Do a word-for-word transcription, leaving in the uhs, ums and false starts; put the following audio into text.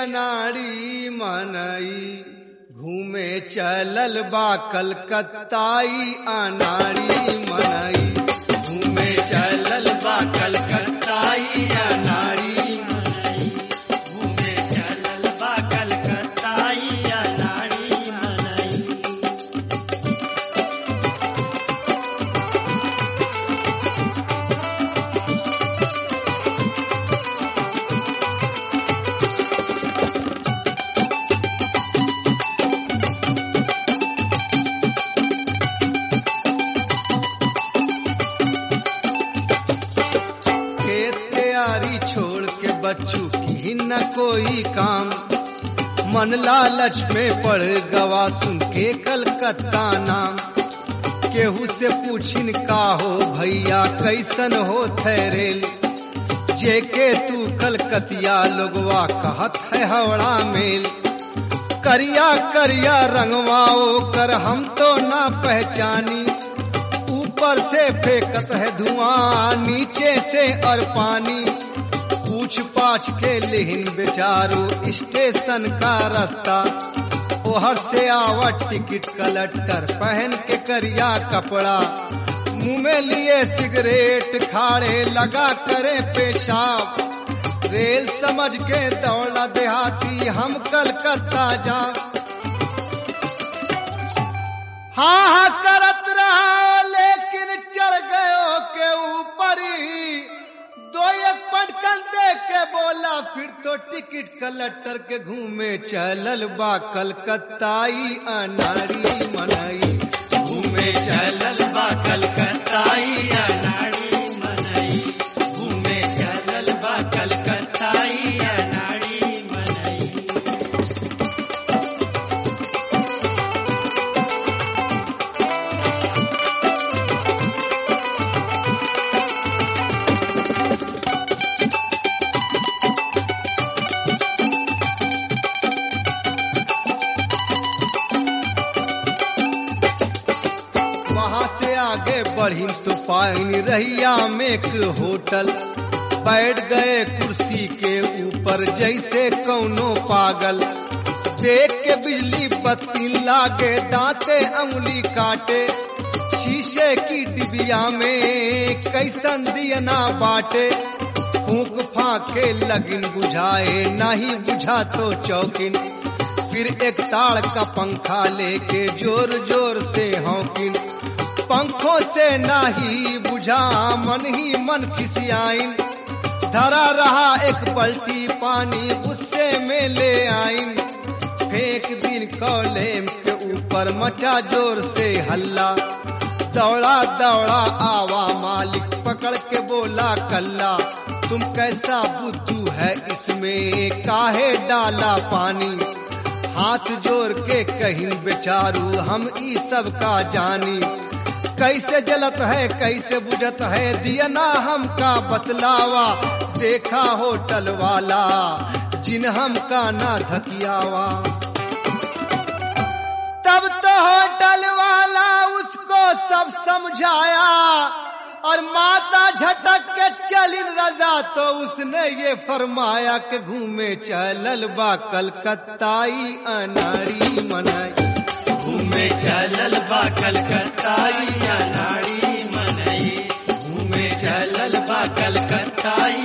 अनाड़ी मनई घूमे चलल बा कलकत्ताई अनाड़ी मनई घूमे चलल बा कलकत्ताई अनाड़ी मनई घूमे चलल बा कलकत्ताई अनाड़ी मनई। बच्चू की न कोई काम मन लालच में पड़ गवा सुन के कलकत्ता नाम। केहू से पूछिन का हो भैया कैसन हो थैरेल जेके तू कलकतिया लोगवा कहत है हवड़ा मेल। करिया करिया रंगवाओ कर हम तो ना पहचानी ऊपर से फेंकत है धुआं नीचे से और पानी। पूछ पाछ के लेहिन बेचारू स्टेशन का रास्ता ओहर से आवत टिकट कलेक्टर पहन के करिया कपड़ा मुंह में लिए सिगरेट खाड़े लगा करे पेशाब। रेल समझ के दौड़ा देहाती हम कलकत्ता जा। हाँ हाँ करत रहा लेकिन चढ़ गयो के ऊपर ही दो एक पटकन दे के बोला फिर तो टिकट कलेक्टर के घूमे चलल बा कलकत्ताई अनाड़ी मनई घूमे चलल बा कलकत्ताई अनाड़ी मनई घूमे चलल बा कलकत्ताई अनाड़ी मनई। बढ़ी तो पाइन रहिया में एक होटल बैठ गए कुर्सी के ऊपर जैसे कौनो पागल। देख के बिजली बत्ती लागे दांते अंगुली काटे शीशे की डिबिया में कैसन दियना बाटे। फूंक फांके लगिन बुझाए नहीं बुझा तो चौकिन फिर एक ताड़ का पंखा लेके जोर जोर से हौकिन। पंखों से नाही बुझा मन ही मन खिसियाइन धरा रहा एक पलटी पानी गुस्से में ले आइन। फेंक दिन कॉलेम के ऊपर मचा जोर से हल्ला दौड़ा दौड़ा आवा मालिक पकड़ के बोला कल्ला तुम कैसा बुद्धू है इसमें काहे डाला पानी। हाथ जोड़ के कहीं बेचारू हम ई सब का जानी कैसे जलत है कैसे बुझत है दिया ना हमका बतलावा। देखा होटल वाला जिन हमका ना धकियावा तब तो होटल वाला उसको सब समझाया और माता झटक के चलिन रजा तो उसने ये फरमाया कि घूमे चलल बा कलकत्ताई अनाड़ी मनई घूमे चलल बा कलकत्ताई अनाड़ी मनई घूमे चलल बा कलकत्ताई